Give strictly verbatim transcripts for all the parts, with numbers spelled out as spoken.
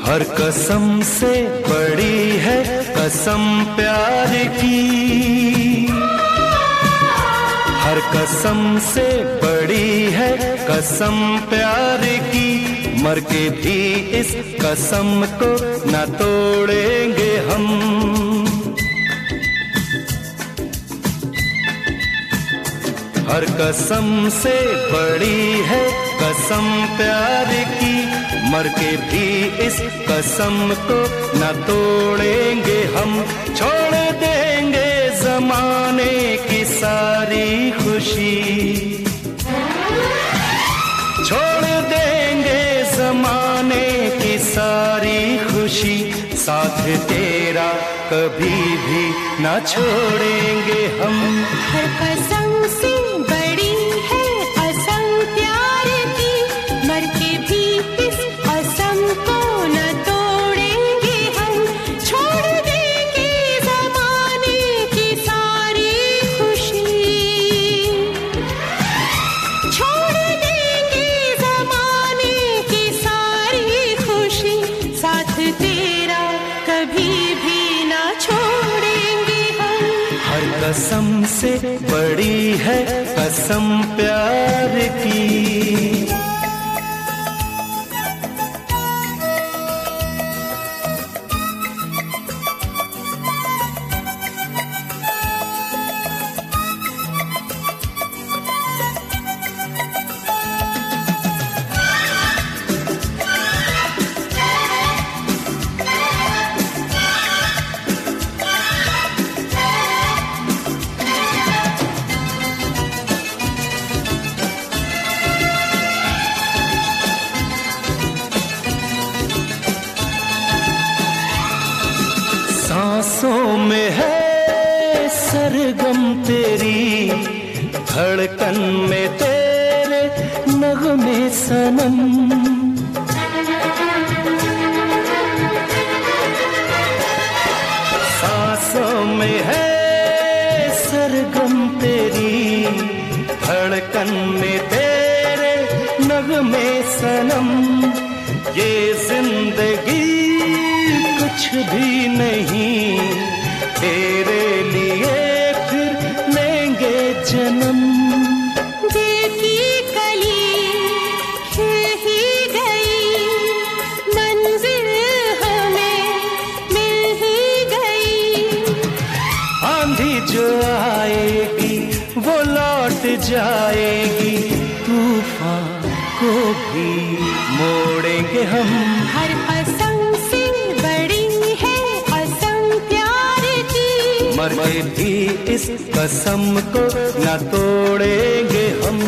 हर कसम से बड़ी है कसम प्यार की, हर कसम से बड़ी है कसम प्यार की, मर के भी इस कसम को न तोड़ेंगे हम। हर कसम से बड़ी है कसम प्यार की, मर के भी इस कसम को न तोड़ेंगे हम। छोड़ देंगे जमाने की सारी खुशी, छोड़ देंगे जमाने की सारी खुशी, साथ तेरा कभी भी न छोड़ेंगे हम। हर कसम से बड़ी है कसम प्यार की, मर के भी इस कसम को न तोड़ेंगे हम। छोड़ देंगे जमाने की सारी खुशी, छोड़ देंगे जमाने की सारी खुशी, साथ तेरा कभी भी न छोड़ेंगे हम। हर कसम से बड़ी है कसम प्यार की। सांसों में है सरगम तेरी, धड़कन में तेरे नगमे सनम। सांसों में है सरगम तेरी, धड़कन में तेरे नगमे सनम। ये जिंदगी कुछ भी नहीं, तेरे लिए फिर लेंगे जन्म। दिल की कली खिल ही गई, मंजिल हमें मिल ही गई। आंधी जो आएगी वो लौट जाएगी, तूफान को भी मोड़ेंगे हम। हर कसम से बड़ी है कसम प्यार की, मर के भी इस कसम को न तोड़ेंगे हम।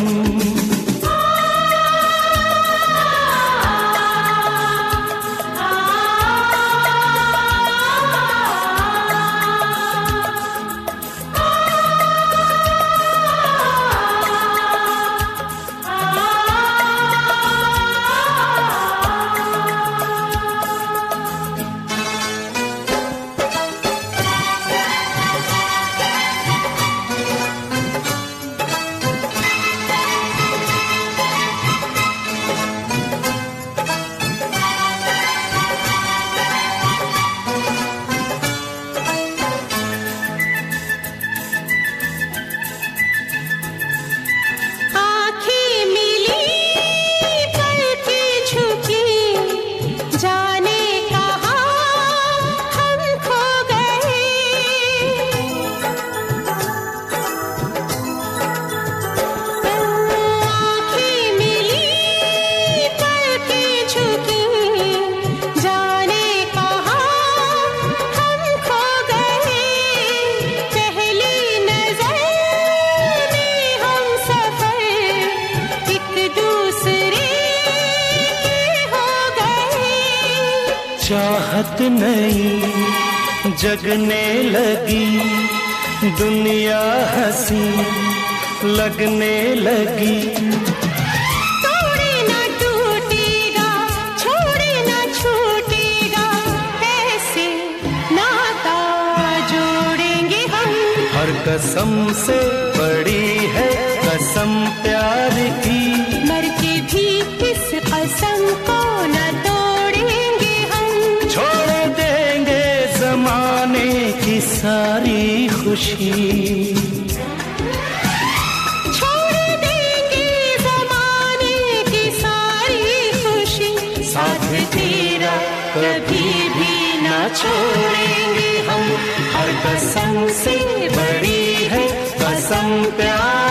चाहत नहीं जगने लगी, दुनिया हंसी लगने लगी। तोड़े ना टूटेगा, छोड़े ना छूटेगा, ऐसे नाता जोड़ेंगे हम। हर कसम से बड़ी है कसम प्यार की, मर के भी इस कसम को न तोड़ेंगे हम। सारी खुशी। छोड़ देंगे ज़माने की सारी खुशी, साथ तेरा कभी भी ना छोड़ेंगे हम। हर कसम से बड़ी है कसम प्यार